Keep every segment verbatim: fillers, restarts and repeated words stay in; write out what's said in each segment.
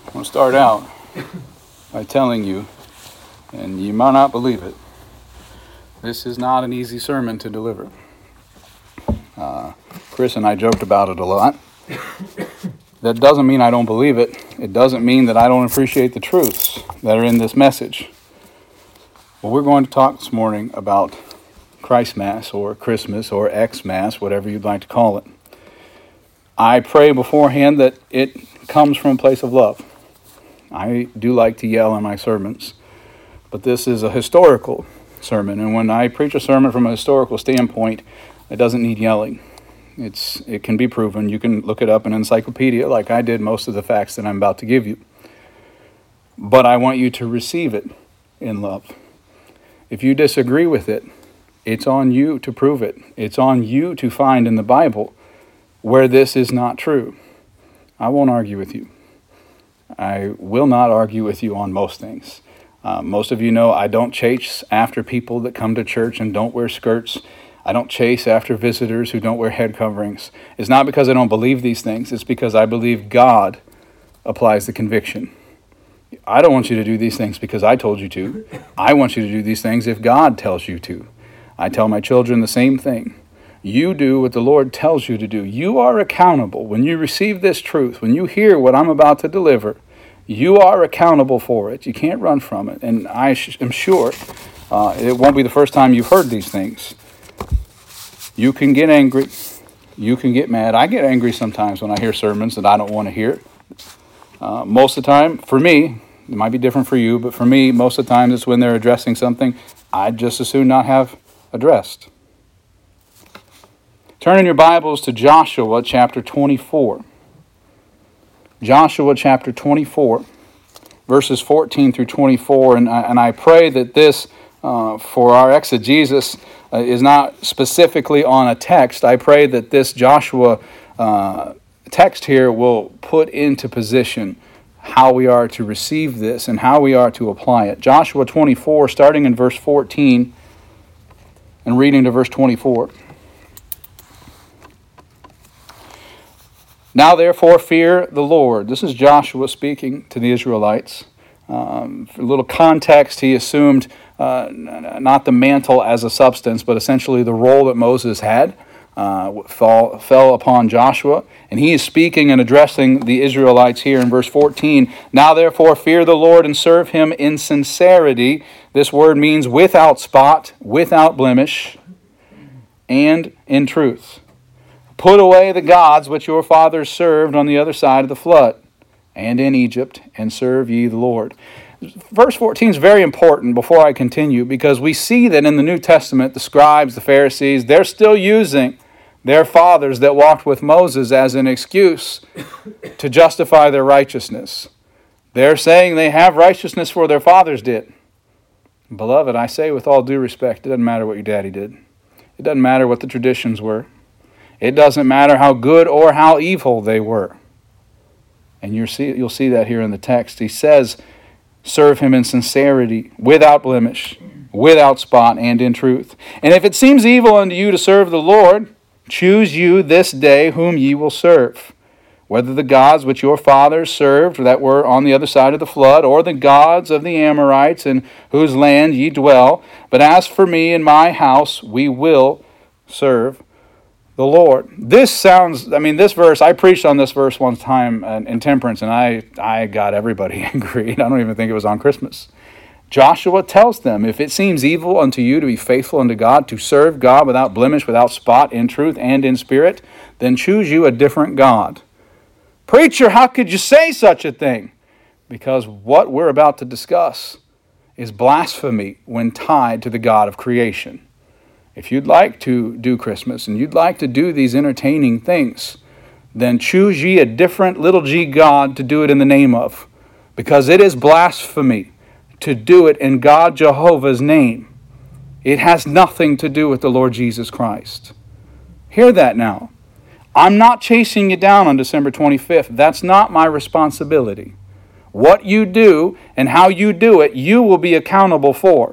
I'm going to start out by telling you, and you might not believe it, this is not an easy sermon to deliver. Uh, Chris and I joked about it a lot. That doesn't mean I don't believe it. It doesn't mean that I don't appreciate the truths that are in this message. Well, we're going to talk this morning about Christmas or Christmas or Xmas, whatever you'd like to call it. I pray beforehand that it comes from a place of love. I do like to yell in my sermons, but this is a historical sermon, and when I preach a sermon from a historical standpoint, it doesn't need yelling. It's it can be proven. You can look it up in an encyclopedia like I did most of the facts that I'm about to give you. But I want you to receive it in love. If you disagree with it, it's on you to prove it. It's on you to find in the Bible where this is not true. I won't argue with you. I will not argue with you on most things. Uh, most of you know I don't chase after people that come to church and don't wear skirts. I don't chase after visitors who don't wear head coverings. It's not because I don't believe these things. It's because I believe God applies the conviction. I don't want you to do these things because I told you to. I want you to do these things if God tells you to. I tell my children the same thing. You do what the Lord tells you to do. You are accountable. When you receive this truth, when you hear what I'm about to deliver, you are accountable for it. You can't run from it. And I am sure uh, it won't be the first time you've heard these things. You can get angry. You can get mad. I get angry sometimes when I hear sermons that I don't want to hear. Uh, most of the time, for me, it might be different for you, but for me, most of the time it's when they're addressing something I'd just as soon not have addressed. Turn in your Bibles to Joshua chapter twenty-four. Joshua chapter twenty-four, verses fourteen through twenty-four. And I, and I pray that this, uh, for our exegesis, uh, is not specifically on a text. I pray that this Joshua uh, text here will put into position how we are to receive this and how we are to apply it. Joshua twenty-four, starting in verse fourteen and reading to verse twenty-four. Now therefore fear the Lord. This is Joshua speaking to the Israelites. Um, for a little context, he assumed uh, not the mantle as a substance, but essentially the role that Moses had uh, fall, fell upon Joshua. And he is speaking and addressing the Israelites here in verse fourteen. Now therefore fear the Lord and serve him in sincerity. This word means without spot, without blemish, and in truth. Put away the gods which your fathers served on the other side of the flood, and in Egypt, and serve ye the Lord. Verse fourteen is very important before I continue, because we see that in the New Testament, the scribes, the Pharisees, they're still using their fathers that walked with Moses as an excuse to justify their righteousness. They're saying they have righteousness for their fathers did. Beloved, I say with all due respect, it doesn't matter what your daddy did. It doesn't matter what the traditions were. It doesn't matter how good or how evil they were. And you'll see, you'll see that here in the text. He says, serve him in sincerity, without blemish, without spot, and in truth. And if it seems evil unto you to serve the Lord, choose you this day whom ye will serve, whether the gods which your fathers served that were on the other side of the flood, or the gods of the Amorites in whose land ye dwell. But as for me and my house, we will serve the Lord. This sounds, I mean, this verse, I preached on this verse one time in, in Temperance, and I, I got everybody angry. I don't even think it was on Christmas. Joshua tells them, if it seems evil unto you to be faithful unto God, to serve God without blemish, without spot, in truth and in spirit, then choose you a different God. Preacher, how could you say such a thing? Because what we're about to discuss is blasphemy when tied to the God of creation. If you'd like to do Christmas and you'd like to do these entertaining things, then choose ye a different little g God to do it in the name of, because it is blasphemy to do it in God Jehovah's name. It has nothing to do with the Lord Jesus Christ. Hear that now. I'm not chasing you down on December twenty-fifth. That's not my responsibility. What you do and how you do it, you will be accountable for.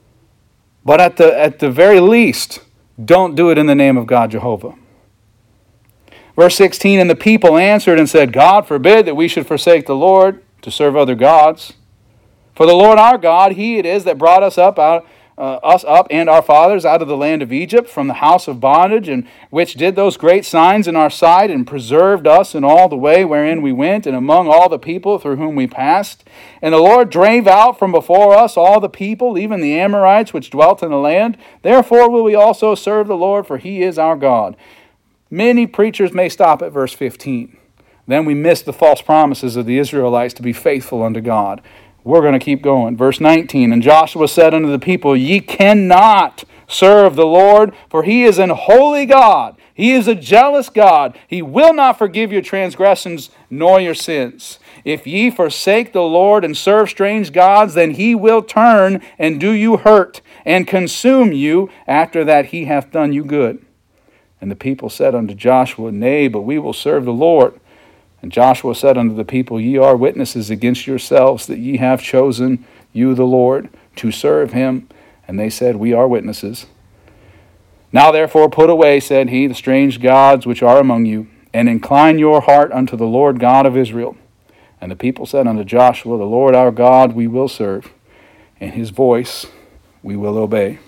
But at the at the very least, don't do it in the name of God Jehovah. Verse sixteen, and the people answered and said, God forbid that we should forsake the Lord to serve other gods. For the Lord our God, He it is that brought us up out uh, us up and our fathers out of the land of Egypt from the house of bondage, and which did those great signs in our sight, and preserved us in all the way wherein we went, and among all the people through whom we passed. And the Lord drave out from before us all the people, even the Amorites which dwelt in the land. Therefore will we also serve the Lord, for He is our God. Many preachers may stop at verse fifteen. Then we miss the false promises of the Israelites to be faithful unto God. We're going to keep going. Verse nineteen, and Joshua said unto the people, Ye cannot serve the Lord, for He is an holy God. He is a jealous God. He will not forgive your transgressions nor your sins. If ye forsake the Lord and serve strange gods, then He will turn and do you hurt and consume you after that He hath done you good. And the people said unto Joshua, Nay, but we will serve the Lord. And Joshua said unto the people, Ye are witnesses against yourselves that ye have chosen you the Lord to serve Him. And they said, We are witnesses. Now therefore put away, said he, the strange gods which are among you, and incline your heart unto the Lord God of Israel. And the people said unto Joshua, The Lord our God we will serve, and His voice we will obey.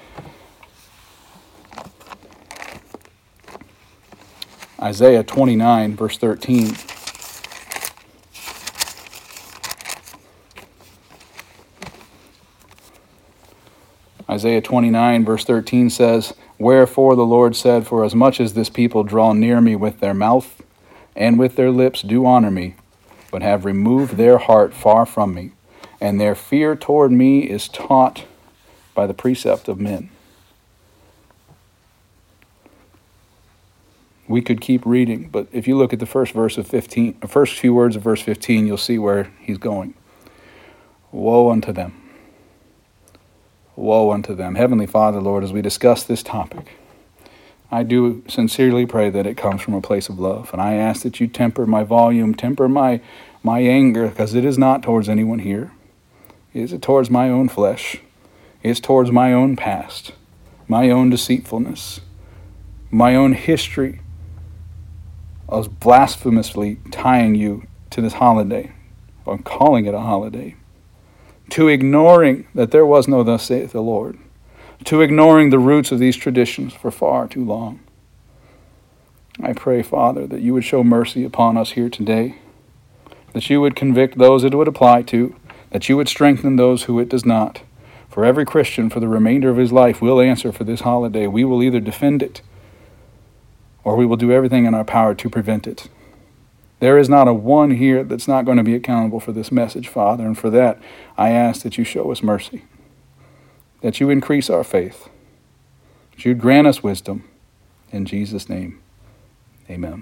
Isaiah twenty-nine, verse thirteen. Isaiah twenty-nine, verse thirteen says, Wherefore the Lord said, For as much as this people draw near me with their mouth, and with their lips do honor me, but have removed their heart far from me, and their fear toward me is taught by the precept of men. We could keep reading, but if you look at the first verse of fifteen, the first few words of verse fifteen, you'll see where he's going. Woe unto them. Woe unto them. Heavenly Father, Lord, as we discuss this topic, I do sincerely pray that it comes from a place of love. And I ask that you temper my volume, temper my, my anger, because it is not towards anyone here. It is towards my own flesh. It is towards my own past, my own deceitfulness, my own history of blasphemously tying you to this holiday, or calling it a holiday, to ignoring that there was no thus saith the Lord, to ignoring the roots of these traditions for far too long. I pray, Father, that you would show mercy upon us here today, that you would convict those it would apply to, that you would strengthen those who it does not. For every Christian, for the remainder of his life, will answer for this holiday. We will either defend it, or we will do everything in our power to prevent it. There is not a one here that's not going to be accountable for this message, Father, and for that I ask that you show us mercy, that you increase our faith, that you grant us wisdom. In Jesus' name, amen.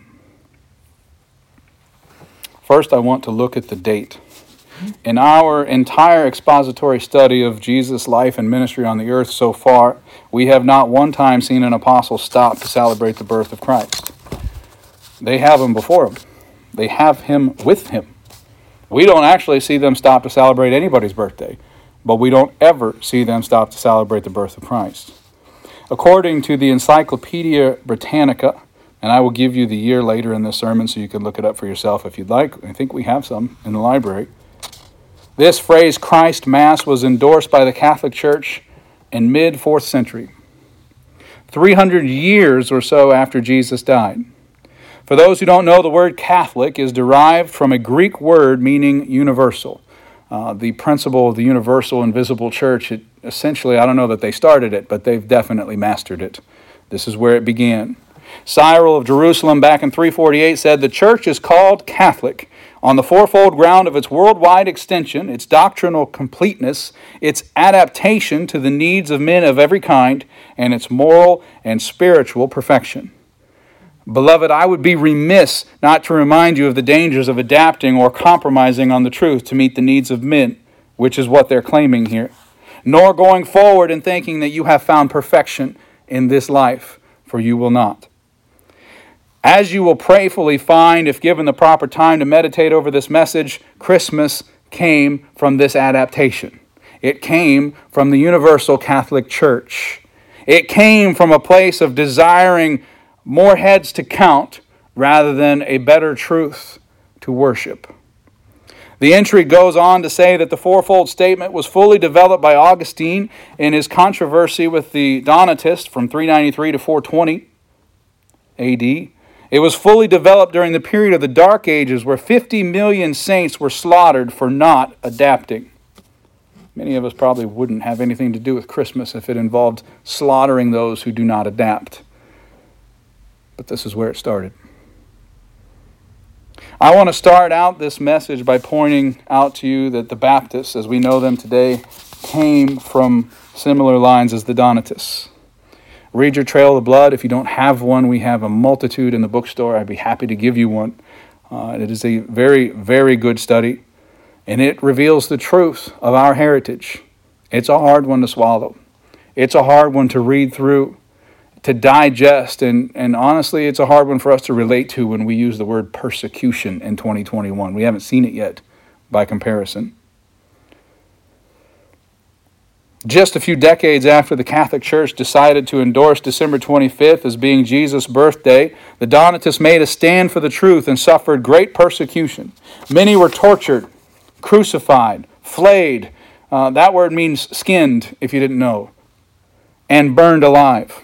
First, I want to look at the date. In our entire expository study of Jesus' life and ministry on the earth so far, we have not one time seen an apostle stop to celebrate the birth of Christ. They have him before him. They have him with him. We don't actually see them stop to celebrate anybody's birthday, but we don't ever see them stop to celebrate the birth of Christ. According to the Encyclopedia Britannica, and I will give you the year later in this sermon so you can look it up for yourself if you'd like. I think we have some in the library. This phrase, Christ Mass, was endorsed by the Catholic Church in mid-fourth century, three hundred years or so after Jesus died. For those who don't know, the word Catholic is derived from a Greek word meaning universal. Uh, the principle of the universal invisible church, it, essentially, I don't know that they started it, but they've definitely mastered it. This is where it began. Cyril of Jerusalem back in three forty-eight said, The church is called Catholic on the fourfold ground of its worldwide extension, its doctrinal completeness, its adaptation to the needs of men of every kind, and its moral and spiritual perfection. Beloved, I would be remiss not to remind you of the dangers of adapting or compromising on the truth to meet the needs of men, which is what they're claiming here, nor going forward and thinking that you have found perfection in this life, for you will not. As you will prayerfully find, if given the proper time to meditate over this message, Christmas came from this adaptation. It came from the Universal Catholic Church. It came from a place of desiring more heads to count rather than a better truth to worship. The entry goes on to say that the fourfold statement was fully developed by Augustine in his controversy with the Donatists from three ninety-three to four twenty A D. It was fully developed during the period of the Dark Ages, where fifty million saints were slaughtered for not adapting. Many of us probably wouldn't have anything to do with Christmas if it involved slaughtering those who do not adapt. But this is where it started. I want to start out this message by pointing out to you that the Baptists, as we know them today, came from similar lines as the Donatists. Read your Trail of Blood. If you don't have one, we have a multitude in the bookstore. I'd be happy to give you one. Uh, it is a very, very good study, and it reveals the truth of our heritage. It's a hard one to swallow. It's a hard one to read through, to digest, and, and honestly, it's a hard one for us to relate to when we use the word persecution in twenty twenty-one. We haven't seen it yet by comparison. Just a few decades after the Catholic Church decided to endorse December twenty-fifth as being Jesus' birthday, the Donatists made a stand for the truth and suffered great persecution. Many were tortured, crucified, flayed. Uh, that word means skinned, if you didn't know, and burned alive.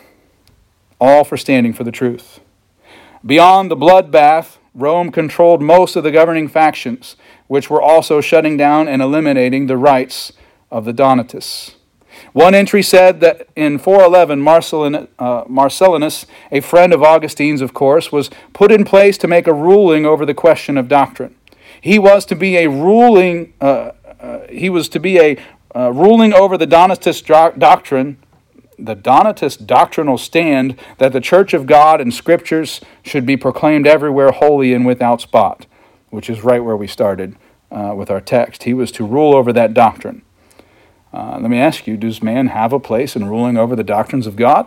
All for standing for the truth. Beyond the bloodbath, Rome controlled most of the governing factions, which were also shutting down and eliminating the rights of the Donatists. One entry said that in four eleven, Marcellin, uh, Marcellinus, a friend of Augustine's, of course, was put in place to make a ruling over the question of doctrine. He was to be a ruling. Uh, uh, he was to be a uh, ruling over the Donatist do- doctrine. The Donatist doctrinal stand that the Church of God and Scriptures should be proclaimed everywhere holy and without spot, which is right where we started uh, with our text. He was to rule over that doctrine. Uh, let me ask you, does man have a place in ruling over the doctrines of God?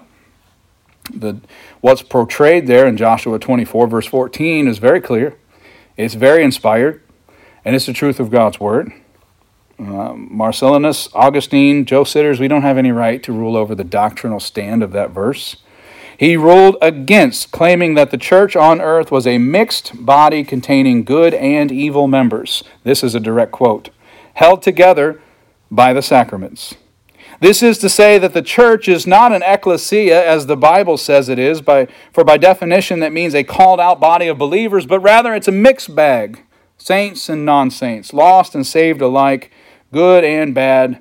The, what's portrayed there in Joshua twenty-four, verse fourteen is very clear. It's very inspired, and it's the truth of God's Word. Uh, Marcellinus, Augustine, Joe Sitters, we don't have any right to rule over the doctrinal stand of that verse. He ruled against claiming that the church on earth was a mixed body containing good and evil members. This is a direct quote. Held together by the sacraments. This is to say that the church is not an ecclesia as the Bible says it is, by, for by definition that means a called out body of believers, but rather it's a mixed bag. Saints and non-saints, lost and saved alike, good and bad,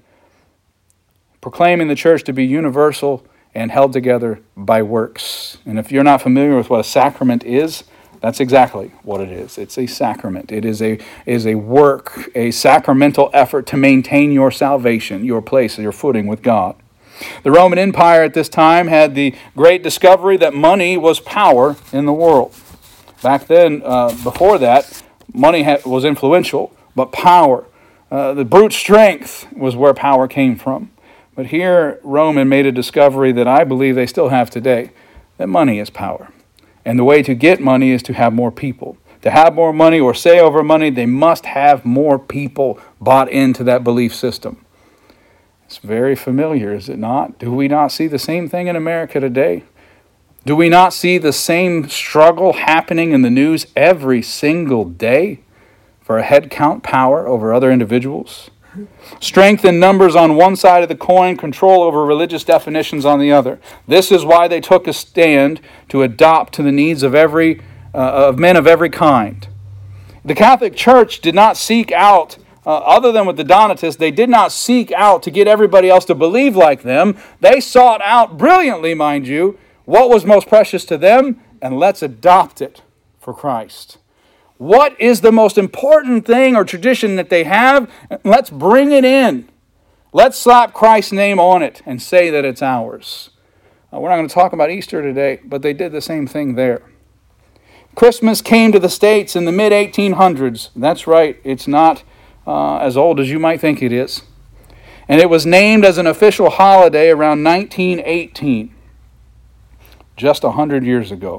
proclaiming the church to be universal and held together by works. And if you're not familiar with what a sacrament is, that's exactly what it is. It's a sacrament. It is a is a work, a sacramental effort to maintain your salvation, your place, your footing with God. The Roman Empire at this time had the great discovery that money was power in the world. Back then, uh, before that, money had, was influential, but power, uh, the brute strength was where power came from. But here, Rome had made a discovery that I believe they still have today, that money is power. And the way to get money is to have more people. To have more money or say over money, they must have more people bought into that belief system. It's very familiar, is it not? Do we not see the same thing in America today? Do we not see the same struggle happening in the news every single day for a head count power over other individuals? Strength in numbers on one side of the coin, control over religious definitions on the other. This is why they took a stand to adopt to the needs of every uh, of men of every kind. The Catholic Church did not seek out, uh, other than with the Donatists, they did not seek out to get everybody else to believe like them. They sought out brilliantly, mind you, what was most precious to them, and let's adopt it for Christ. What is the most important thing or tradition that they have? Let's bring it in. Let's slap Christ's name on it and say that it's ours. Uh, we're not going to talk about Easter today, but they did the same thing there. Christmas came to the States in the mid eighteen hundreds. That's right, it's not uh, as old as you might think it is. And it was named as an official holiday around nineteen eighteen, just one hundred years ago.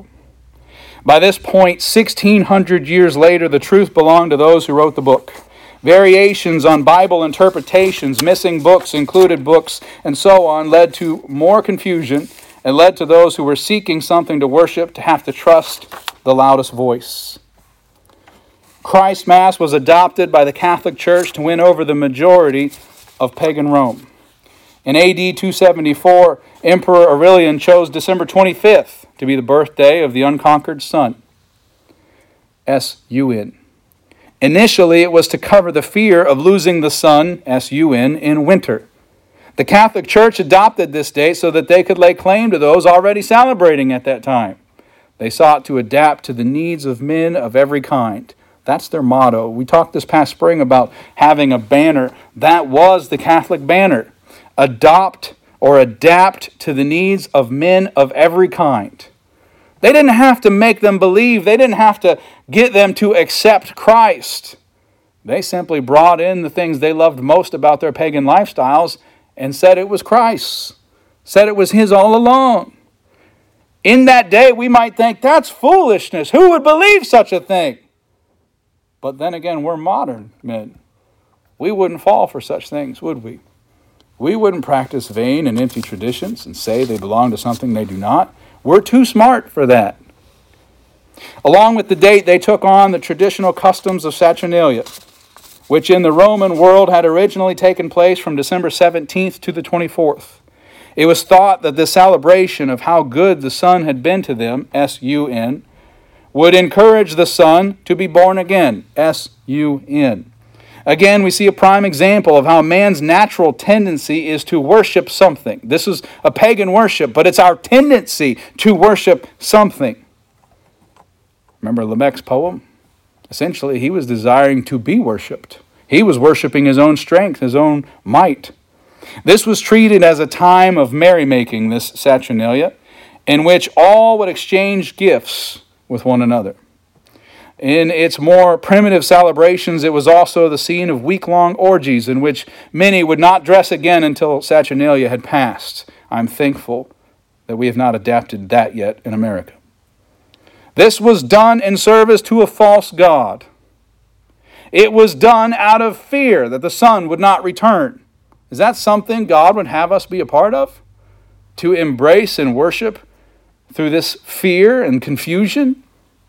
By this point, sixteen hundred years later, the truth belonged to those who wrote the book. Variations on Bible interpretations, missing books, included books, and so on led to more confusion and led to those who were seeking something to worship to have to trust the loudest voice. Christ Mass was adopted by the Catholic Church to win over the majority of pagan Rome. In A D two seventy-four, Emperor Aurelian chose December twenty-fifth to be the birthday of the unconquered sun. S U N. Initially, it was to cover the fear of losing the sun, S U N, in winter. The Catholic Church adopted this date so that they could lay claim to those already celebrating at that time. They sought to adapt to the needs of men of every kind. That's their motto. We talked this past spring about having a banner. That was the Catholic banner. Adopt or adapt to the needs of men of every kind. They didn't have to make them believe. They didn't have to get them to accept Christ. They simply brought in the things they loved most about their pagan lifestyles and said it was Christ's, said it was His all along. In that day, we might think, that's foolishness. Who would believe such a thing? But then again, we're modern men. We wouldn't fall for such things, would we? We wouldn't practice vain and empty traditions and say they belong to something they do not. We're too smart for that. Along with the date, they took on the traditional customs of Saturnalia, which in the Roman world had originally taken place from December seventeenth to the twenty-fourth. It was thought that this celebration of how good the sun had been to them, S U N, would encourage the sun to be born again, S U N. Again, we see a prime example of how man's natural tendency is to worship something. This is a pagan worship, but it's our tendency to worship something. Remember Lamech's poem? Essentially, he was desiring to be worshipped. He was worshiping his own strength, his own might. This was treated as a time of merrymaking, this Saturnalia, in which all would exchange gifts with one another. In its more primitive celebrations, it was also the scene of week-long orgies in which many would not dress again until Saturnalia had passed. I'm thankful that we have not adapted that yet in America. This was done in service to a false god. It was done out of fear that the sun would not return. Is that something God would have us be a part of? To embrace and worship through this fear and confusion?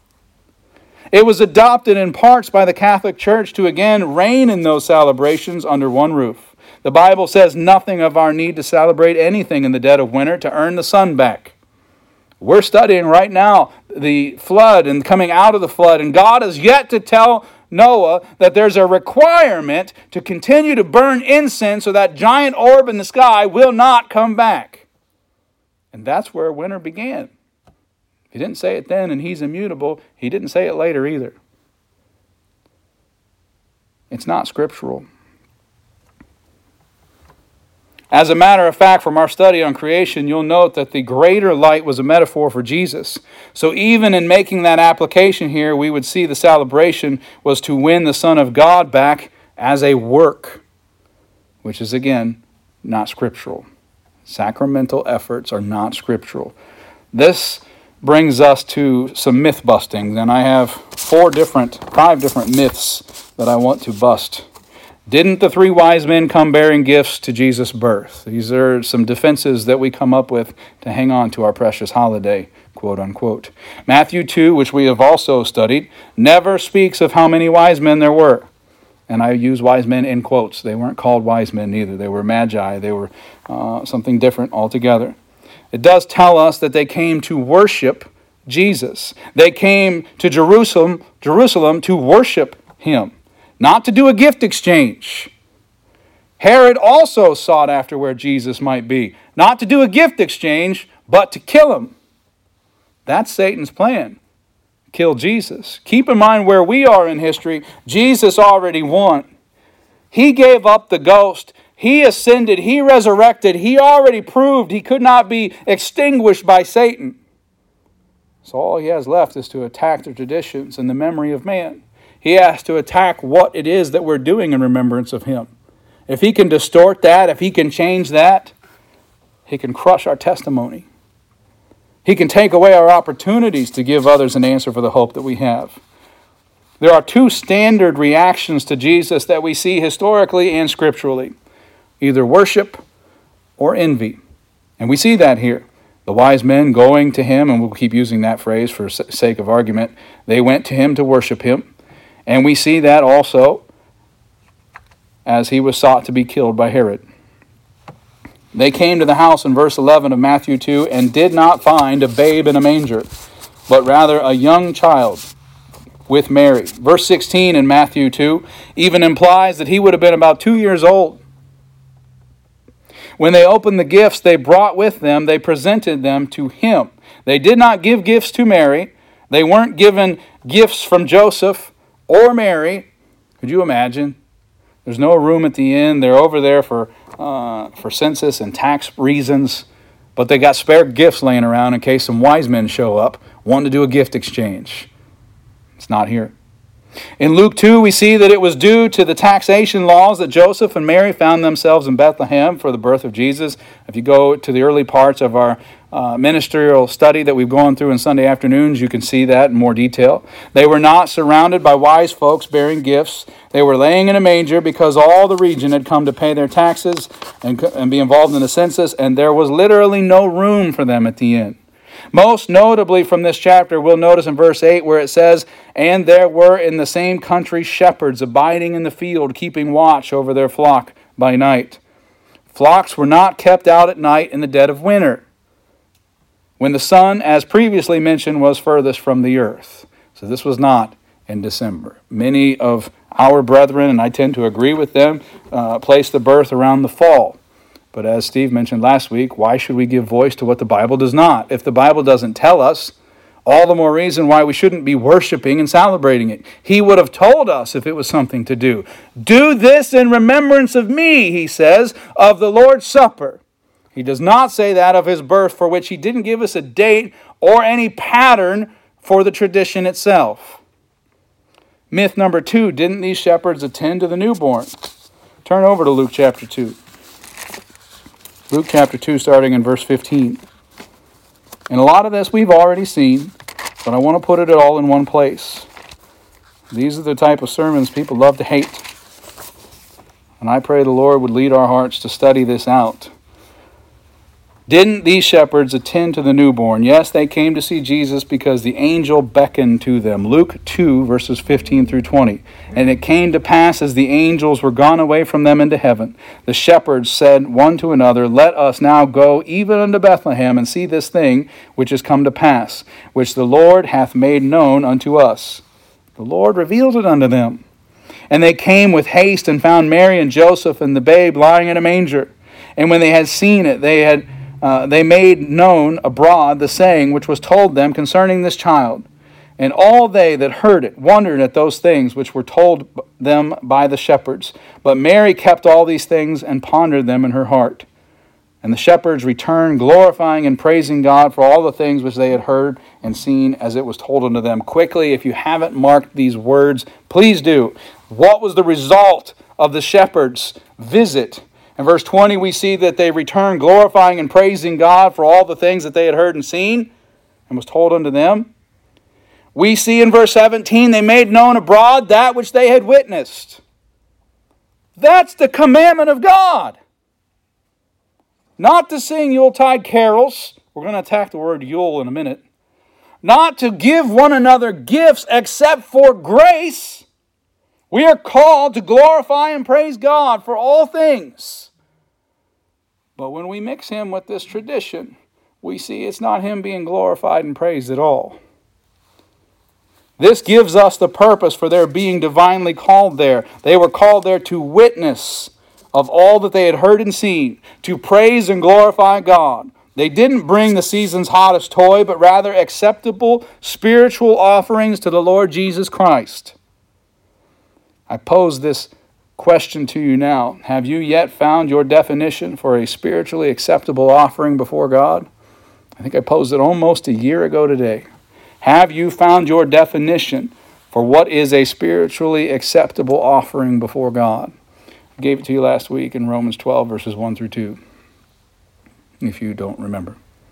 It was adopted in parts by the Catholic Church to again reign in those celebrations under one roof. The Bible says nothing of our need to celebrate anything in the dead of winter to earn the sun back. We're studying right now the flood and coming out of the flood, and God has yet to tell Noah that there's a requirement to continue to burn incense so that giant orb in the sky will not come back. And that's where winter began. He didn't say it then, and He's immutable. He didn't say it later either. It's not scriptural. As a matter of fact, from our study on creation, you'll note that the greater light was a metaphor for Jesus. So even in making that application here, we would see the celebration was to win the Son of God back as a work, which is, again, not scriptural. Sacramental efforts are not scriptural. This brings us to some myth busting, and I have four different, five different myths that I want to bust. Didn't the three wise men come bearing gifts to Jesus' birth? These are some defenses that we come up with to hang on to our precious holiday, quote unquote. Matthew two, which we have also studied, never speaks of how many wise men there were. And I use wise men in quotes. They weren't called wise men either. They were magi. They were uh, something different altogether. It does tell us that they came to worship Jesus. They came to Jerusalem, Jerusalem to worship Him, not to do a gift exchange. Herod also sought after where Jesus might be, not to do a gift exchange, but to kill Him. That's Satan's plan. Kill Jesus. Keep in mind where we are in history. Jesus already won. He gave up the ghost. He ascended. He resurrected. He already proved He could not be extinguished by Satan. So all He has left is to attack the traditions and the memory of man. He has to attack what it is that we're doing in remembrance of Him. If he can distort that, if he can change that, he can crush our testimony. He can take away our opportunities to give others an answer for the hope that we have. There are two standard reactions to Jesus that we see historically and scripturally. Either worship or envy. And we see that here. The wise men going to Him, and we'll keep using that phrase for sake of argument, they went to Him to worship Him. And we see that also as he was sought to be killed by Herod. They came to the house in verse eleven of Matthew two and did not find a babe in a manger, but rather a young child with Mary. Verse sixteen in Matthew two even implies that he would have been about two years old. When they opened the gifts they brought with them, they presented them to him. They did not give gifts to Mary. They weren't given gifts from Joseph or Mary. Could you imagine? There's no room at the inn. They're over there for uh, for census and tax reasons, but they got spare gifts laying around in case some wise men show up wanting to do a gift exchange. It's not here. In Luke two, we see that it was due to the taxation laws that Joseph and Mary found themselves in Bethlehem for the birth of Jesus. If you go to the early parts of our uh, ministerial study that we've gone through in Sunday afternoons, you can see that in more detail. They were not surrounded by wise folks bearing gifts. They were laying in a manger because all the region had come to pay their taxes and, and be involved in the census, and there was literally no room for them at the inn. Most notably from this chapter, we'll notice in verse eight where it says, "And there were in the same country shepherds abiding in the field, keeping watch over their flock by night." Flocks were not kept out at night in the dead of winter, when the sun, as previously mentioned, was furthest from the earth. So this was not in December. Many of our brethren, and I tend to agree with them, uh, place the birth around the fall. But as Steve mentioned last week, why should we give voice to what the Bible does not? If the Bible doesn't tell us, all the more reason why we shouldn't be worshiping and celebrating it. He would have told us if it was something to do. "Do this in remembrance of me," he says, "of the Lord's Supper." He does not say that of his birth, for which he didn't give us a date or any pattern for the tradition itself. Myth number two, didn't these shepherds attend to the newborn? Turn over to Luke chapter two. Luke chapter two, starting in verse fifteen. And a lot of this we've already seen, but I want to put it all in one place. These are the type of sermons people love to hate. And I pray the Lord would lead our hearts to study this out. Didn't these shepherds attend to the newborn? Yes, they came to see Jesus because the angel beckoned to them. Luke two, verses fifteen through twenty. "And it came to pass as the angels were gone away from them into heaven, the shepherds said one to another, Let us now go even unto Bethlehem and see this thing which is come to pass, which the Lord hath made known unto us. The Lord revealed it unto them. And they came with haste and found Mary and Joseph and the babe lying in a manger. And when they had seen it, they had Uh, they made known abroad the saying which was told them concerning this child. And all they that heard it wondered at those things which were told them by the shepherds. But Mary kept all these things and pondered them in her heart. And the shepherds returned, glorifying and praising God for all the things which they had heard and seen as it was told unto them." Quickly, if you haven't marked these words, please do. What was the result of the shepherds' visit? In verse twenty, we see that they returned glorifying and praising God for all the things that they had heard and seen and was told unto them. We see in verse seventeen, they made known abroad that which they had witnessed. That's the commandment of God. Not to sing Yuletide carols. We're going to attack the word Yule in a minute. Not to give one another gifts except for grace. We are called to glorify and praise God for all things. But when we mix him with this tradition, we see it's not him being glorified and praised at all. This gives us the purpose for their being divinely called there. They were called there to witness of all that they had heard and seen, to praise and glorify God. They didn't bring the season's hottest toy, but rather acceptable spiritual offerings to the Lord Jesus Christ. I pose this question to you now. Have you yet found your definition for a spiritually acceptable offering before God? I think I posed it almost a year ago today. Have you found your definition for what is a spiritually acceptable offering before God? I gave it to you last week in Romans twelve, verses one through two, if you don't remember.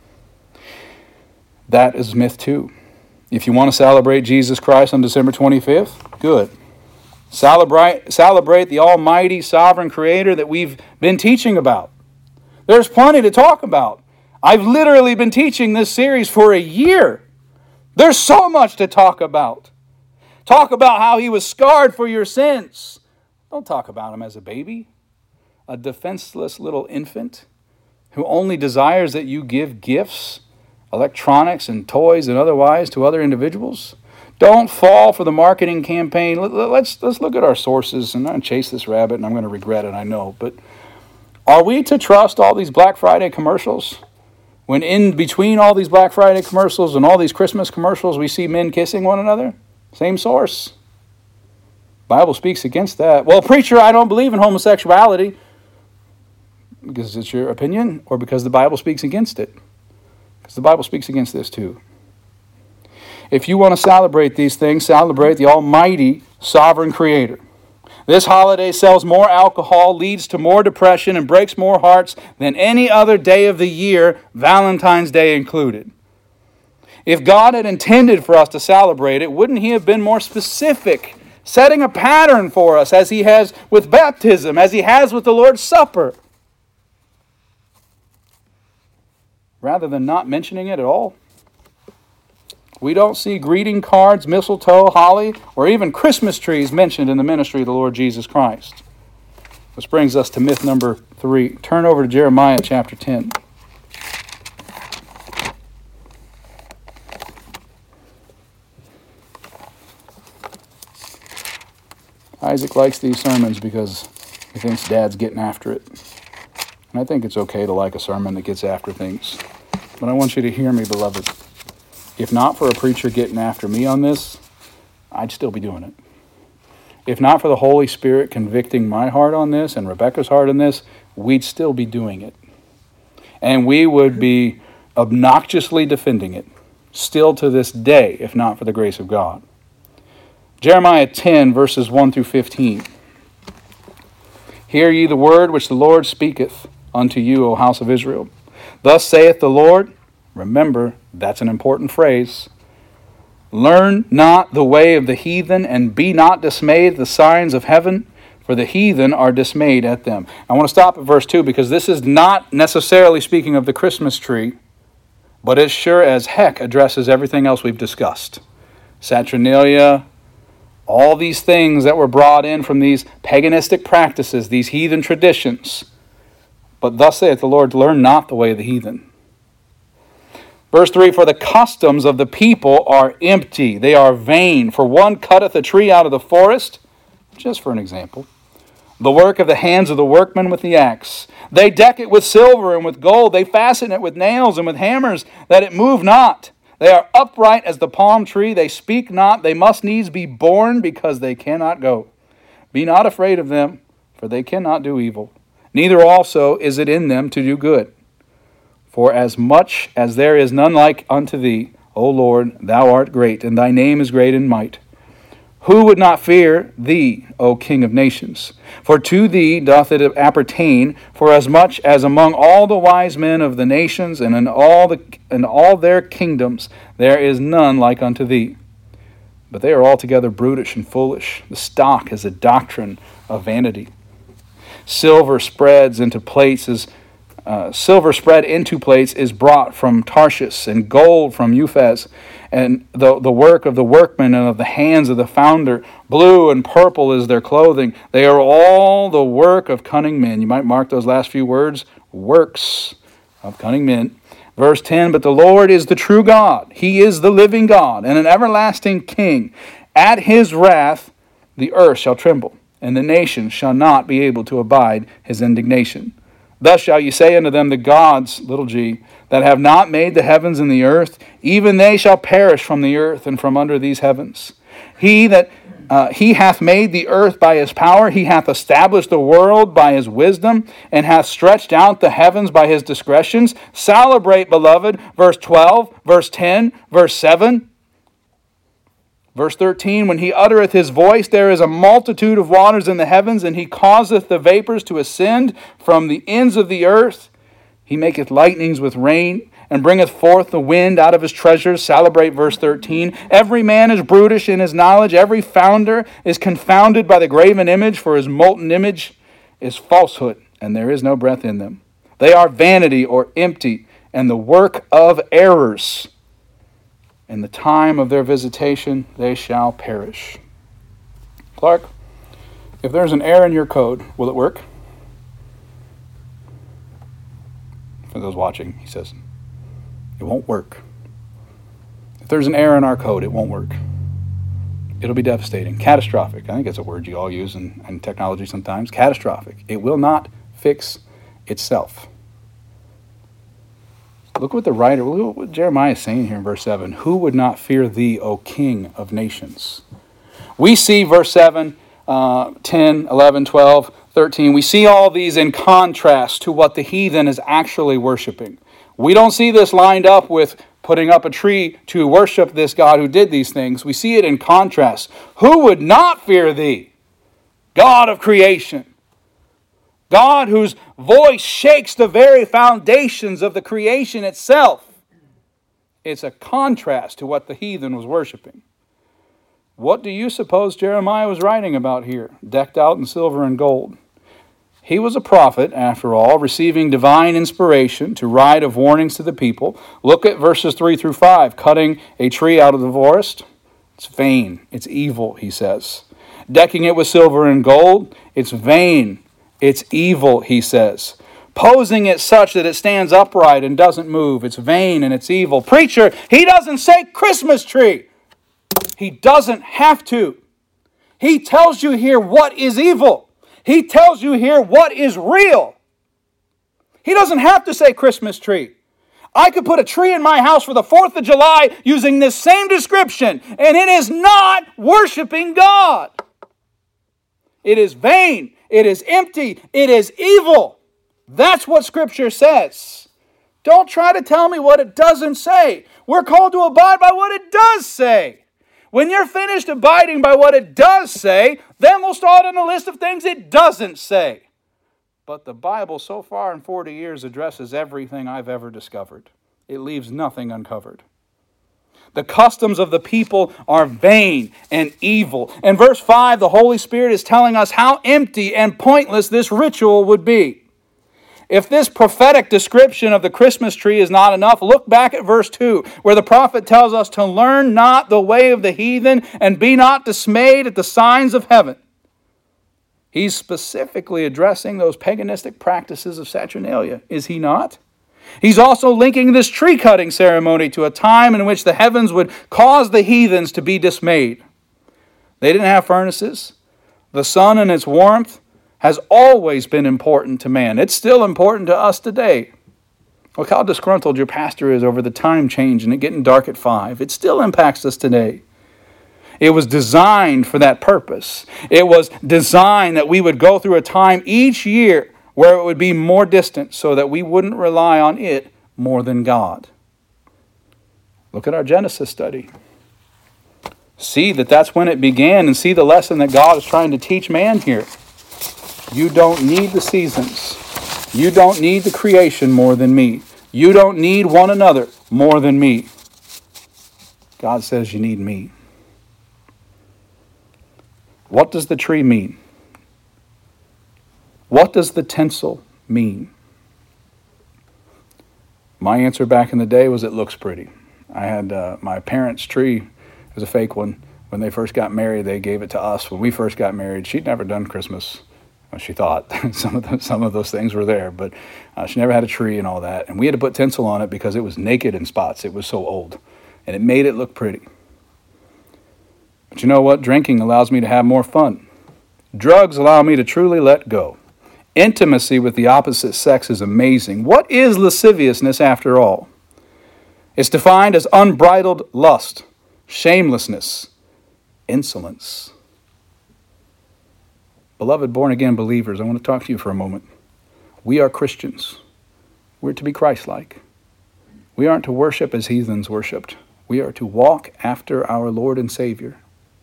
That is myth two. If you want to celebrate Jesus Christ on December twenty-fifth, good. Celebrate, celebrate the almighty sovereign creator that we've been teaching about. There's plenty to talk about. I've literally been teaching this series for a year. There's so much to talk about. Talk about how he was scarred for your sins. Don't talk about him as a baby, a defenseless little infant who only desires that you give gifts, electronics and toys and otherwise to other individuals. Don't fall for the marketing campaign. Let's, let's look at our sources, and I'm going to chase this rabbit, and I'm going to regret it, I know. But are we to trust all these Black Friday commercials? When in between all these Black Friday commercials and all these Christmas commercials, we see men kissing one another? Same source. Bible speaks against that. Well, preacher, I don't believe in homosexuality. Because it's your opinion, or because the Bible speaks against it? Because the Bible speaks against this too. If you want to celebrate these things, celebrate the almighty sovereign creator. This holiday sells more alcohol, leads to more depression, and breaks more hearts than any other day of the year, Valentine's Day included. If God had intended for us to celebrate it, wouldn't he have been more specific, setting a pattern for us as he has with baptism, as he has with the Lord's Supper? Rather than not mentioning it at all. We don't see greeting cards, mistletoe, holly, or even Christmas trees mentioned in the ministry of the Lord Jesus Christ. Which brings us to myth number three. Turn over to Jeremiah chapter ten. Isaac likes these sermons because he thinks Dad's getting after it. And I think it's okay to like a sermon that gets after things. But I want you to hear me, beloved. If not for a preacher getting after me on this, I'd still be doing it. If not for the Holy Spirit convicting my heart on this and Rebecca's heart on this, we'd still be doing it. And we would be obnoxiously defending it, still to this day, if not for the grace of God. Jeremiah ten, verses one through fifteen. Hear ye the word which the Lord speaketh unto you, O house of Israel. Thus saith the Lord. Remember, that's an important phrase. Learn not the way of the heathen, and be not dismayed at the signs of heaven, for the heathen are dismayed at them. I want to stop at verse two because this is not necessarily speaking of the Christmas tree, but it sure as heck addresses everything else we've discussed. Saturnalia, all these things that were brought in from these paganistic practices, these heathen traditions. But thus saith the Lord, learn not the way of the heathen. Verse three, for the customs of the people are empty, they are vain. For one cutteth a tree out of the forest, just for an example, the work of the hands of the workmen with the axe. They deck it with silver and with gold, they fasten it with nails and with hammers, that it move not. They are upright as the palm tree, they speak not, they must needs be born, because they cannot go. Be not afraid of them, for they cannot do evil. Neither also is it in them to do good. For as much as there is none like unto thee, O Lord, thou art great, and thy name is great in might. Who would not fear thee, O King of nations? For to thee doth it appertain, for as much as among all the wise men of the nations, and in all the in all their kingdoms, there is none like unto thee. But they are altogether brutish and foolish. The stock is a doctrine of vanity. Silver spreads into plates is uh, silver spread into plates is brought from Tarshish, and gold from Uphaz, and the the work of the workmen and of the hands of the founder. Blue and purple is their clothing. They are all the work of cunning men. You might mark those last few words, works of cunning men. Verse ten, but the Lord is the true God. He is the living God and an everlasting King. At his wrath the earth shall tremble, and the nations shall not be able to abide his indignation. Thus shall ye say unto them, the gods, little g, that have not made the heavens and the earth, even they shall perish from the earth and from under these heavens. He that uh, he hath made the earth by his power, he hath established the world by his wisdom, and hath stretched out the heavens by his discretions. Celebrate, beloved, verse twelve, verse ten, verse seven. Verse thirteen, when he uttereth his voice, there is a multitude of waters in the heavens, and he causeth the vapors to ascend from the ends of the earth. He maketh lightnings with rain, and bringeth forth the wind out of his treasures. Celebrate verse thirteen. Every man is brutish in his knowledge. Every founder is confounded by the graven image, for his molten image is falsehood, and there is no breath in them. They are vanity or empty, and the work of errors. In the time of their visitation, they shall perish. Clark, if there's an error in your code, will it work? For those watching, he says, it won't work. If there's an error in our code, it won't work. It'll be devastating. Catastrophic. I think that's a word you all use in, in technology sometimes. Catastrophic. It will not fix itself. Look what the writer, look what Jeremiah is saying here in verse seven. Who would not fear thee, O King of nations? We see verse seven, uh, ten, eleven, twelve, thirteen. We see all these in contrast to what the heathen is actually worshiping. We don't see this lined up with putting up a tree to worship this God who did these things. We see it in contrast. Who would not fear thee, God of creation? God whose voice shakes the very foundations of the creation itself. It's a contrast to what the heathen was worshiping. What do you suppose Jeremiah was writing about here, decked out in silver and gold? He was a prophet, after all, receiving divine inspiration to write of warnings to the people. Look at verses three through five. Cutting a tree out of the forest, it's vain, it's evil, he says. Decking it with silver and gold, it's vain, it's evil, he says. Posing it such that it stands upright and doesn't move, it's vain and it's evil. Preacher, he doesn't say Christmas tree. He doesn't have to. He tells you here what is evil. He tells you here what is real. He doesn't have to say Christmas tree. I could put a tree in my house for the fourth of July using this same description, and it is not worshiping God. It is vain. It is empty. It is evil. That's what Scripture says. Don't try to tell me what it doesn't say. We're called to abide by what it does say. When you're finished abiding by what it does say, then we'll start on a list of things it doesn't say. But the Bible so far in forty years addresses everything I've ever discovered. It leaves nothing uncovered. The customs of the people are vain and evil. In verse five, the Holy Spirit is telling us how empty and pointless this ritual would be. If this prophetic description of the Christmas tree is not enough, look back at verse two, where the prophet tells us to learn not the way of the heathen and be not dismayed at the signs of heaven. He's specifically addressing those paganistic practices of Saturnalia, is he not? He's also linking this tree-cutting ceremony to a time in which the heavens would cause the heathens to be dismayed. They didn't have furnaces. The sun and its warmth has always been important to man. It's still important to us today. Look how disgruntled your pastor is over the time change and it getting dark at five. It still impacts us today. It was designed for that purpose. It was designed that we would go through a time each year where it would be more distant so that we wouldn't rely on it more than God. Look at our Genesis study. See that that's when it began and see the lesson that God is trying to teach man here. You don't need the seasons. You don't need the creation more than me. You don't need one another more than me. God says you need me. What does the tree mean? What does the tinsel mean? My answer back in the day was it looks pretty. I had uh, my parents' tree. It was a fake one. When they first got married, they gave it to us. When we first got married, she'd never done Christmas. Well, she thought some of the, some of those things were there, but uh, she never had a tree and all that. And we had to put tinsel on it because it was naked in spots. It was so old. And it made it look pretty. But you know what? Drinking allows me to have more fun. Drugs allow me to truly let go. Intimacy with the opposite sex is amazing. What is lasciviousness after all? It's defined as unbridled lust, shamelessness, insolence. Beloved born-again believers, I want to talk to you for a moment. We are Christians. We're to be Christ-like. We aren't to worship as heathens worshipped. We are to walk after our Lord and Savior.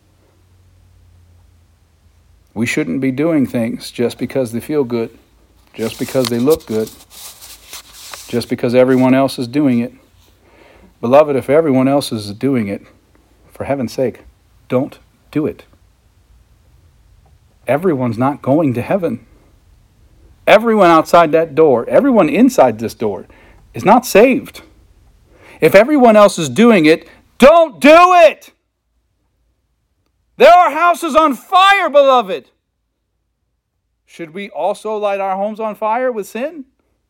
We shouldn't be doing things just because they feel good, just because they look good, just because everyone else is doing it. Beloved, if everyone else is doing it, for heaven's sake, don't do it. Everyone's not going to heaven. Everyone outside that door, everyone inside this door is not saved. If everyone else is doing it, Don't do it. There are houses on fire, beloved. Should we also light our homes on fire with sin?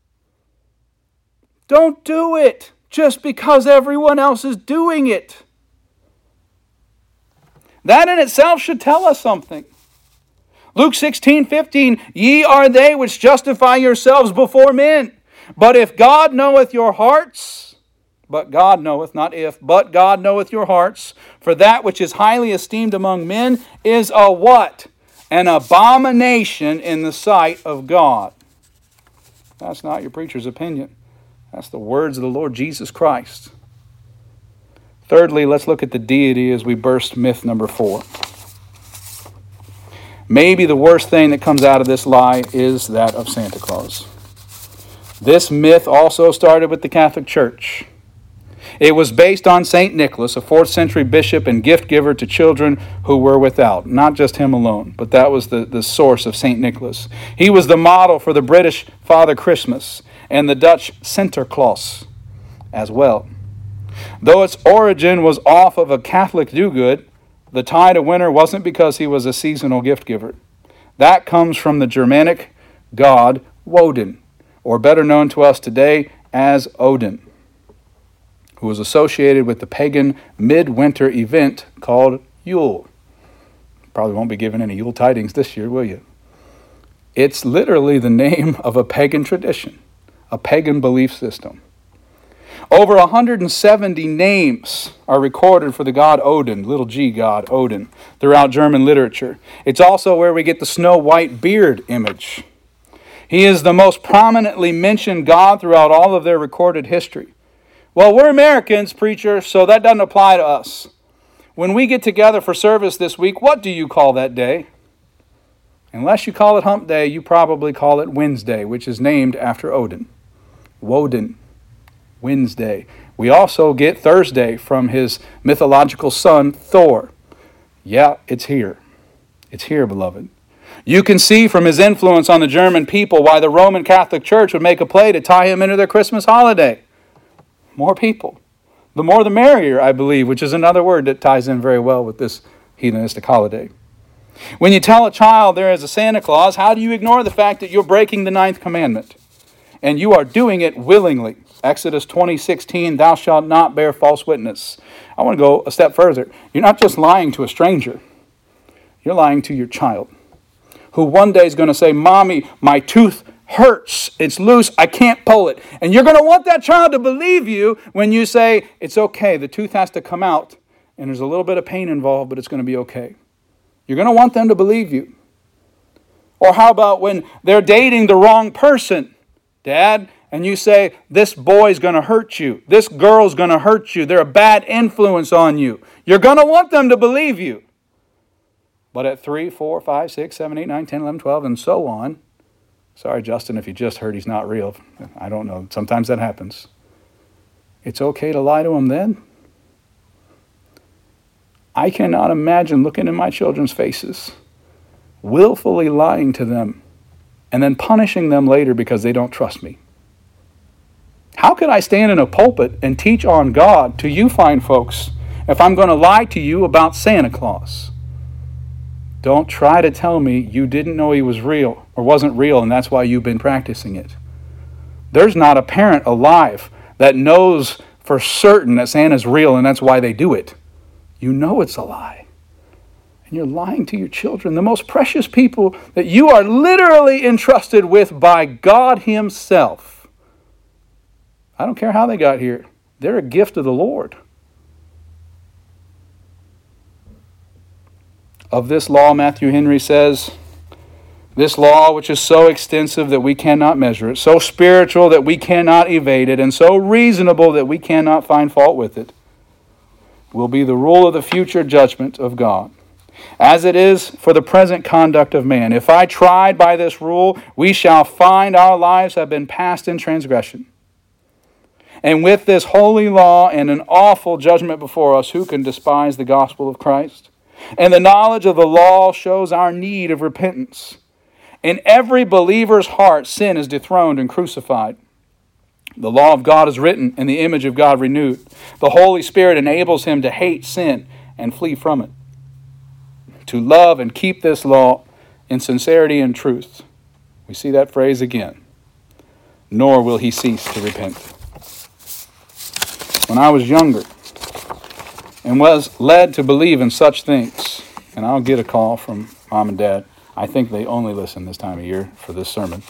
Don't do it just because everyone else is doing it. That in itself should tell us something. Luke sixteen fifteen, ye are they which justify yourselves before men. But if God knoweth your hearts, but God knoweth, not if, but God knoweth your hearts, for that which is highly esteemed among men is a what? An abomination in the sight of God. That's not your preacher's opinion. That's the words of the Lord Jesus Christ. Thirdly, let's look at the deity as we burst myth number four. Maybe the worst thing that comes out of this lie is that of Santa Claus. This myth also started with the Catholic Church. It was based on Saint Nicholas, a fourth century bishop and gift giver to children who were without. Not just him alone, but that was the, the source of Saint Nicholas. He was the model for the British Father Christmas and the Dutch Sinterklaas as well. Though its origin was off of a Catholic do-good, the tie to winter wasn't because he was a seasonal gift giver. That comes from the Germanic god Woden, or better known to us today as Odin, who was associated with the pagan midwinter event called Yule. Probably won't be giving any Yule tidings this year, will you? It's literally the name of a pagan tradition, a pagan belief system. Over one hundred seventy names are recorded for the god Odin, little g god Odin, throughout German literature. It's also where we get the snow white beard image. He is the most prominently mentioned god throughout all of their recorded history. Well, we're Americans, preacher, so that doesn't apply to us. When we get together for service this week, what do you call that day? Unless you call it Hump Day, you probably call it Wednesday, which is named after Odin. Woden. Wednesday. We also get Thursday from his mythological son, Thor. Yeah, it's here. It's here, beloved. You can see from his influence on the German people why the Roman Catholic Church would make a play to tie him into their Christmas holiday. More people. The more the merrier, I believe, which is another word that ties in very well with this heathenistic holiday. When you tell a child there is a Santa Claus, how do you ignore the fact that you're breaking the ninth commandment? And you are doing it willingly. Exodus twenty sixteen, thou shalt not bear false witness. I want to go a step further. You're not just lying to a stranger. You're lying to your child, who one day is going to say, Mommy, my tooth hurts. It's loose. I can't pull it. And you're going to want that child to believe you when you say, it's okay. The tooth has to come out, and there's a little bit of pain involved, but it's going to be okay. You're going to want them to believe you. Or how about when they're dating the wrong person, Dad, and you say, this boy's going to hurt you. This girl's going to hurt you. They're a bad influence on you. You're going to want them to believe you. But at three, four, five, six, seven, eight, nine, ten, eleven, twelve, and so on, sorry, Justin, if you just heard he's not real. I don't know. Sometimes that happens. It's okay to lie to them then. I cannot imagine looking in my children's faces, willfully lying to them, and then punishing them later because they don't trust me. How could I stand in a pulpit and teach on God to you fine folks if I'm going to lie to you about Santa Claus? Don't try to tell me you didn't know he was real or wasn't real and that's why you've been practicing it. There's not a parent alive that knows for certain that Santa's real and that's why they do it. You know it's a lie. And you're lying to your children, the most precious people that you are literally entrusted with by God himself. I don't care how they got here. They're a gift of the Lord. Of this law, Matthew Henry says, this law, which is so extensive that we cannot measure it, so spiritual that we cannot evade it, and so reasonable that we cannot find fault with it, will be the rule of the future judgment of God, as it is for the present conduct of man. If I tried by this rule, we shall find our lives have been passed in transgression. And with this holy law and an awful judgment before us, who can despise the gospel of Christ? And the knowledge of the law shows our need of repentance. In every believer's heart, sin is dethroned and crucified. The law of God is written and the image of God renewed. The Holy Spirit enables him to hate sin and flee from it, to love and keep this law in sincerity and truth. We see that phrase again. Nor will he cease to repent. When I was younger and was led to believe in such things, and I'll get a call from mom and dad. I think they only listen this time of year for this sermon.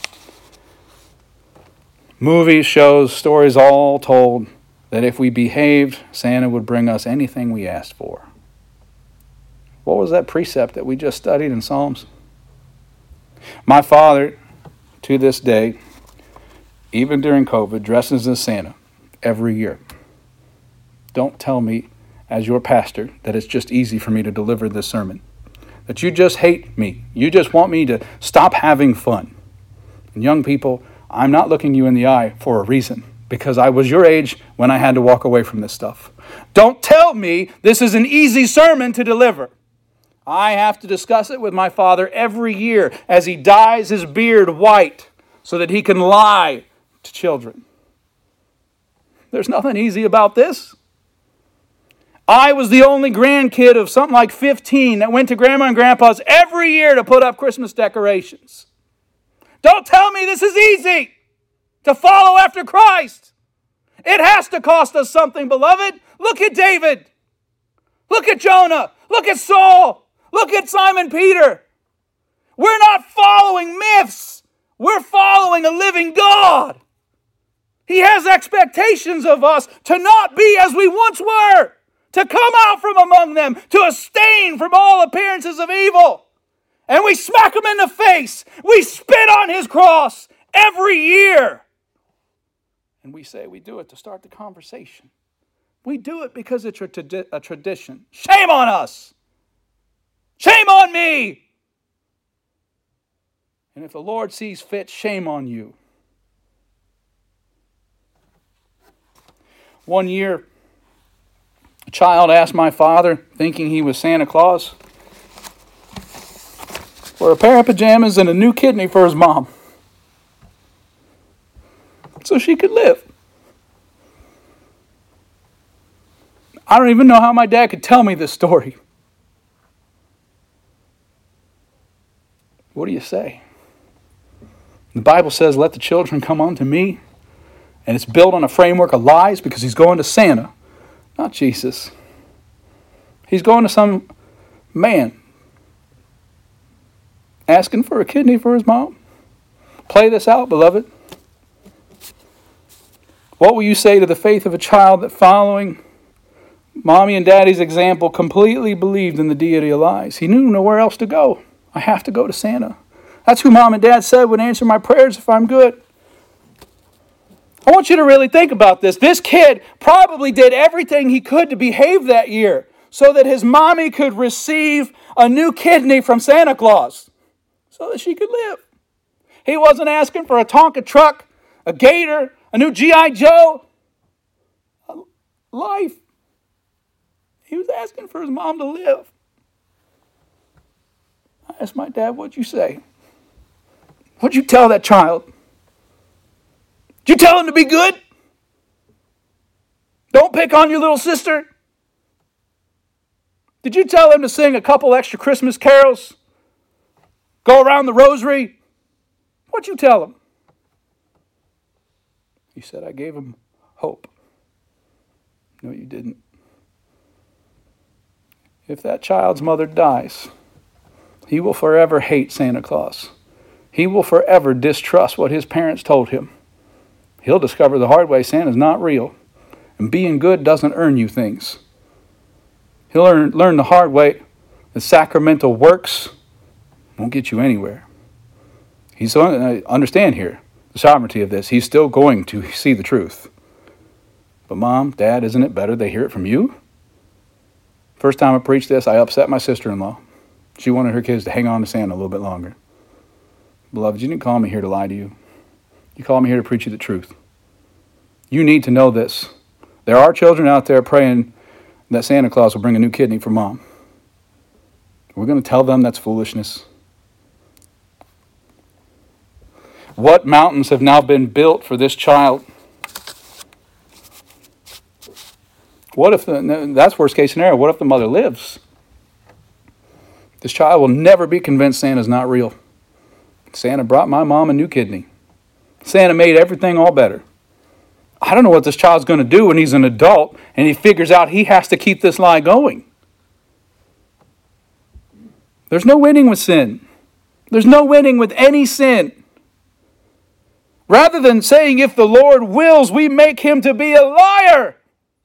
Movies, shows, stories all told that if we behaved, Santa would bring us anything we asked for. What was that precept that we just studied in Psalms? My father, to this day, even during COVID, dresses as Santa every year. Don't tell me, as your pastor, that it's just easy for me to deliver this sermon. That you just hate me. You just want me to stop having fun. And young people, I'm not looking you in the eye for a reason, because I was your age when I had to walk away from this stuff. Don't tell me this is an easy sermon to deliver. I have to discuss it with my father every year as he dyes his beard white so that he can lie to children. There's nothing easy about this. I was the only grandkid of something like fifteen that went to Grandma and Grandpa's every year to put up Christmas decorations. Don't tell me this is easy to follow after Christ. It has to cost us something, beloved. Look at David. Look at Jonah. Look at Saul. Look at Simon Peter. We're not following myths. We're following a living God. He has expectations of us to not be as we once were, to come out from among them, to abstain from all appearances of evil. And we smack him in the face. We spit on his cross every year. And we say we do it to start the conversation. We do it because it's a, tradi- a tradition. Shame on us. Shame on me. And if the Lord sees fit, shame on you. One year, a child asked my father, thinking he was Santa Claus, for a pair of pajamas and a new kidney for his mom, so she could live. I don't even know how my dad could tell me this story. What do you say? The Bible says, let the children come unto me. And it's built on a framework of lies because he's going to Santa, not Jesus. He's going to some man asking for a kidney for his mom. Play this out, beloved. What will you say to the faith of a child that, following mommy and daddy's example, completely believed in the deity of lies? He knew nowhere else to go. I have to go to Santa. That's who mom and dad said would answer my prayers if I'm good. I want you to really think about this. This kid probably did everything he could to behave that year so that his mommy could receive a new kidney from Santa Claus so that she could live. He wasn't asking for a Tonka truck, a gator, a new G I Joe, a life. He was asking for his mom to live. I asked my dad, what'd you say? What'd you tell that child? Did you tell him to be good? Don't pick on your little sister? Did you tell him to sing a couple extra Christmas carols? Go around the rosary? What'd you tell him? He said, I gave him hope. No, you didn't. If that child's mother dies, he will forever hate Santa Claus. He will forever distrust what his parents told him. He'll discover the hard way Santa's not real. And being good doesn't earn you things. He'll learn, learn the hard way that sacramental works won't get you anywhere. He's understand here the sovereignty of this. He's still going to see the truth. But mom, dad, isn't it better they hear it from you? First time I preached this, I upset my sister-in-law. She wanted her kids to hang on to Santa a little bit longer. Beloved, you didn't call me here to lie to you. You called me here to preach you the truth. You need to know this. There are children out there praying that Santa Claus will bring a new kidney for mom. We're going to tell them that's foolishness. What mountains have now been built for this child What if, the, that's worst case scenario, what if the mother lives? This child will never be convinced Santa's not real. Santa brought my mom a new kidney. Santa made everything all better. I don't know what this child's going to do when he's an adult and he figures out he has to keep this lie going. There's no winning with sin. There's no winning with any sin. Rather than saying, if the Lord wills, we make him to be a liar.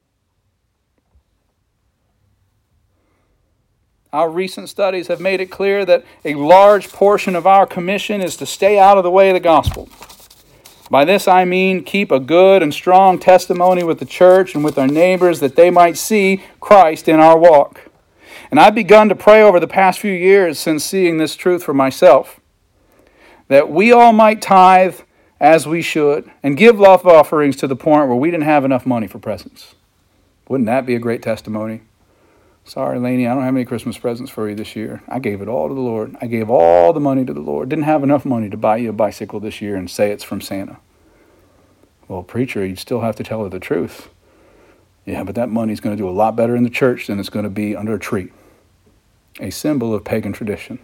Our recent studies have made it clear that a large portion of our commission is to stay out of the way of the gospel. By this I mean keep a good and strong testimony with the church and with our neighbors that they might see Christ in our walk. And I've begun to pray over the past few years since seeing this truth for myself, that we all might tithe as we should and give love offerings to the point where we didn't have enough money for presents. Wouldn't that be a great testimony? Sorry, Laney, I don't have any Christmas presents for you this year. I gave it all to the Lord. I gave all the money to the Lord. Didn't have enough money to buy you a bicycle this year and say it's from Santa. Well, preacher, you'd still have to tell her the truth. Yeah, but that money's going to do a lot better in the church than it's going to be under a tree. A symbol of pagan tradition.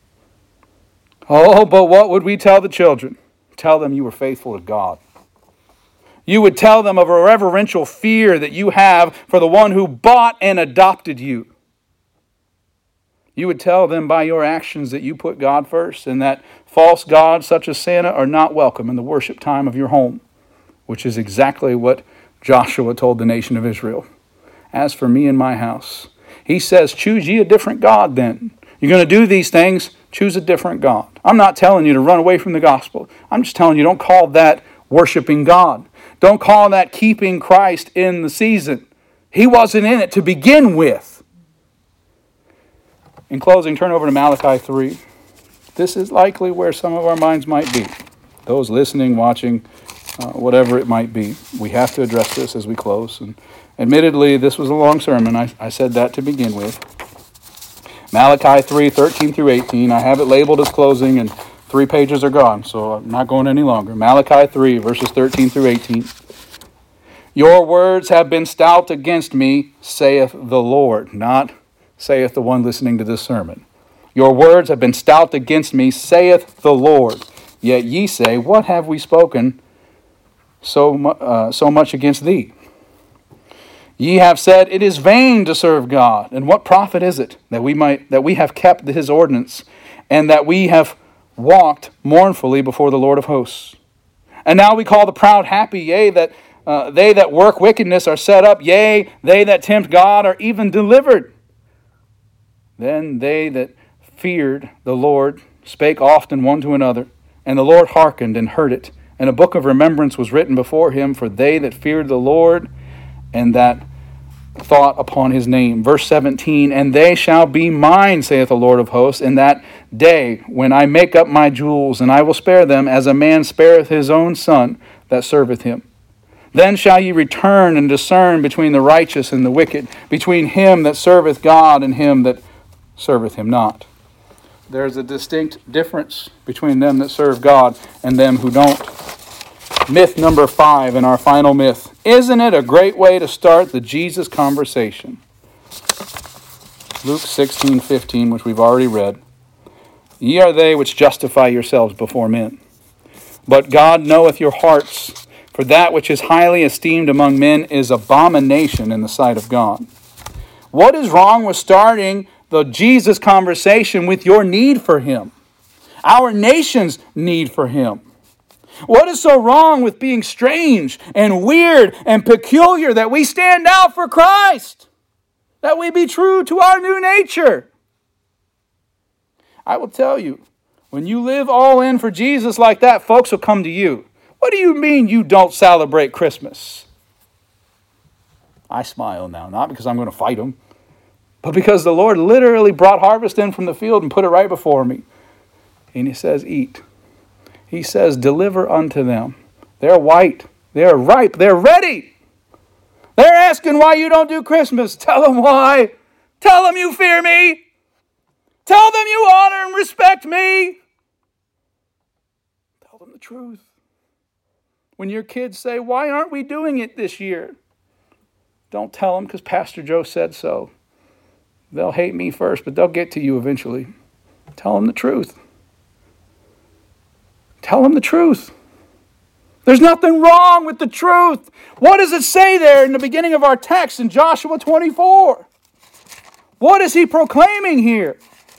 Oh, but what would we tell the children? Tell them you were faithful to God. You would tell them of a reverential fear that you have for the one who bought and adopted you. You would tell them by your actions that you put God first and that false gods such as Santa are not welcome in the worship time of your home, which is exactly what Joshua told the nation of Israel. As for me and my house, he says, choose ye a different God then. You're going to do these things, choose a different God. I'm not telling you to run away from the gospel. I'm just telling you, don't call that worshiping God. Don't call that keeping Christ in the season. He wasn't in it to begin with. In closing, turn over to Malachi three. This is likely where some of our minds might be. Those listening, watching, uh, whatever it might be. We have to address this as we close. And admittedly, this was a long sermon. I, I said that to begin with. Malachi three, thirteen through eighteen. I have it labeled as closing, and three pages are gone, so I'm not going any longer. Malachi three, verses thirteen through eighteen. Your words have been stout against me, saith the Lord. Not saith the one listening to this sermon. Your words have been stout against me, saith the Lord. Yet ye say, what have we spoken so, mu- uh, so much against thee? Ye have said, it is vain to serve God. And what profit is it that we might that we have kept his ordinance, and that we have walked mournfully before the Lord of hosts? And now we call the proud happy, yea, that uh, they that work wickedness are set up, yea, they that tempt God are even delivered. Then they that feared the Lord spake often one to another, and the Lord hearkened and heard it. And a book of remembrance was written before him for they that feared the Lord, and that thought upon his name. Verse seventeen, and they shall be mine, saith the Lord of hosts, in that day when I make up my jewels, and I will spare them as a man spareth his own son that serveth him. Then shall ye return and discern between the righteous and the wicked, between him that serveth God and him that serveth him not. There's a distinct difference between them that serve God and them who don't. Myth number five in our final myth. Isn't it a great way to start the Jesus conversation? Luke sixteen fifteen, which we've already read. Ye are they which justify yourselves before men. But God knoweth your hearts, for that which is highly esteemed among men is abomination in the sight of God. What is wrong with starting the Jesus conversation with your need for him? Our nation's need for him. What is so wrong with being strange and weird and peculiar that we stand out for Christ? That we be true to our new nature? I will tell you, when you live all in for Jesus like that, folks will come to you. What do you mean you don't celebrate Christmas? I smile now, not because I'm going to fight them, but because the Lord literally brought harvest in from the field and put it right before me. And he says, eat. He says, deliver unto them. They're white. They're ripe. They're ready. They're asking why you don't do Christmas. Tell them why. Tell them you fear me. Tell them you honor and respect me. Tell them the truth. When your kids say, why aren't we doing it this year? Don't tell them because Pastor Joe said so. They'll hate me first, but they'll get to you eventually. Tell them the truth. Tell them the truth. There's nothing wrong with the truth. What does it say there in the beginning of our text in Joshua twenty-four? What is he proclaiming here?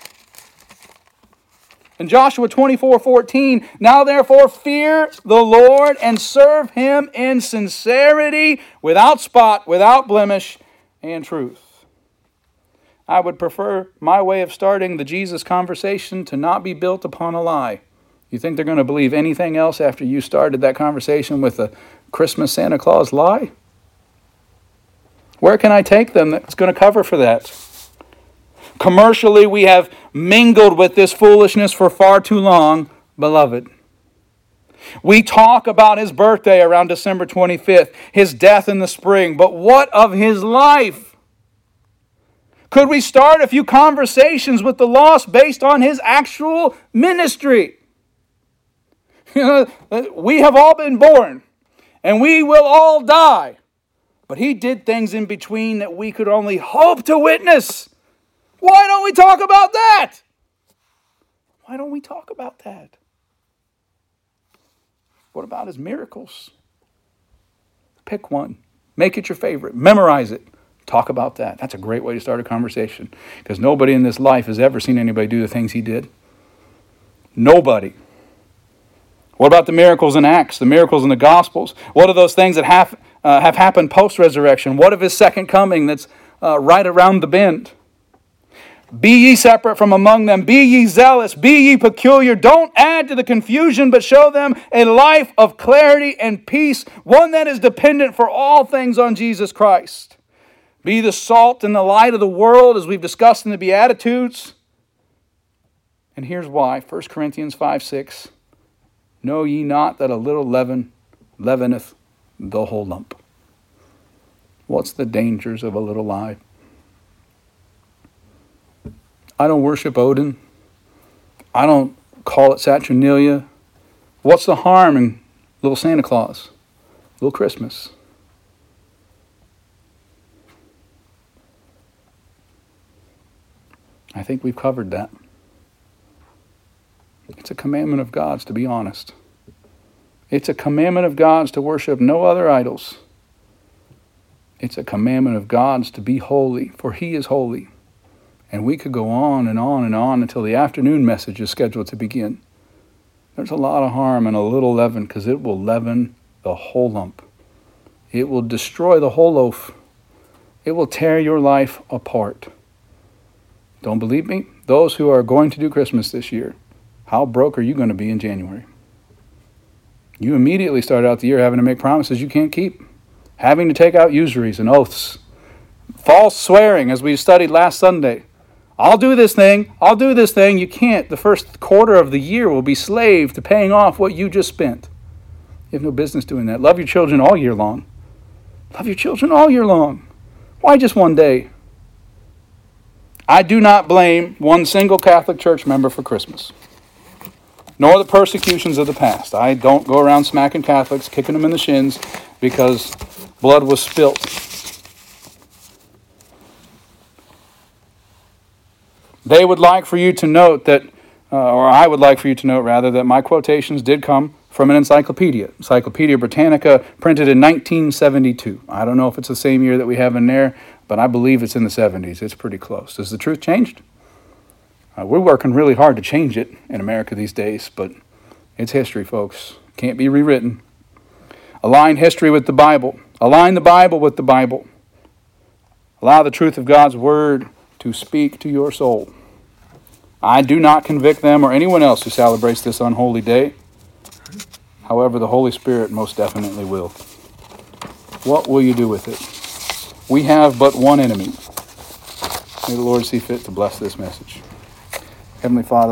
In Joshua twenty-four fourteen, now therefore fear the Lord and serve him in sincerity, without spot, without blemish, and truth. I would prefer my way of starting the Jesus conversation to not be built upon a lie. You think they're going to believe anything else after you started that conversation with a Christmas Santa Claus lie? Where can I take them that's going to cover for that? Commercially, we have mingled with this foolishness for far too long, beloved. We talk about his birthday around December twenty-fifth, his death in the spring, but what of his life? Could we start a few conversations with the lost based on his actual ministry? You know, we have all been born, and we will all die. But he did things in between that we could only hope to witness. Why don't we talk about that? Why don't we talk about that? What about his miracles? Pick one. Make it your favorite. Memorize it. Talk about that. That's a great way to start a conversation, because nobody in this life has ever seen anybody do the things he did. Nobody. What about the miracles in Acts, the miracles in the Gospels? What are those things that have, uh, have happened post-resurrection? What of his second coming that's uh, right around the bend? Be ye separate from among them. Be ye zealous. Be ye peculiar. Don't add to the confusion, but show them a life of clarity and peace, one that is dependent for all things on Jesus Christ. Be the salt and the light of the world, as we've discussed in the Beatitudes. And here's why. First Corinthians five six. Know ye not that a little leaven leaveneth the whole lump? What's the dangers of a little lie? I don't worship Odin. I don't call it Saturnalia. What's the harm in little Santa Claus? Little Christmas? I think we've covered that. It's a commandment of God's to be honest. It's a commandment of God's to worship no other idols. It's a commandment of God's to be holy, for he is holy. And we could go on and on and on until the afternoon message is scheduled to begin. There's a lot of harm in a little leaven, because it will leaven the whole lump. It will destroy the whole loaf. It will tear your life apart. Don't believe me? Those who are going to do Christmas this year, how broke are you going to be in January? You immediately start out the year having to make promises you can't keep, having to take out usuries and oaths, false swearing, as we studied last Sunday. I'll do this thing, I'll do this thing. You can't. The first quarter of the year will be slave to paying off what you just spent. You have no business doing that. Love your children all year long. Love your children all year long. Why just one day? I do not blame one single Catholic Church member for Christmas, nor the persecutions of the past. I don't go around smacking Catholics, kicking them in the shins because blood was spilt. They would like for you to note that, uh, or I would like for you to note rather, that my quotations did come from an encyclopedia, Encyclopedia Britannica, printed in nineteen seventy-two. I don't know if it's the same year that we have in there, but I believe it's in the seventies. It's pretty close. Has the truth changed? Uh, we're working really hard to change it in America these days, but it's history, folks. Can't be rewritten. Align history with the Bible. Align the Bible with the Bible. Allow the truth of God's Word to speak to your soul. I do not convict them or anyone else who celebrates this unholy day. However, the Holy Spirit most definitely will. What will you do with it? We have but one enemy. May the Lord see fit to bless this message. Heavenly Father,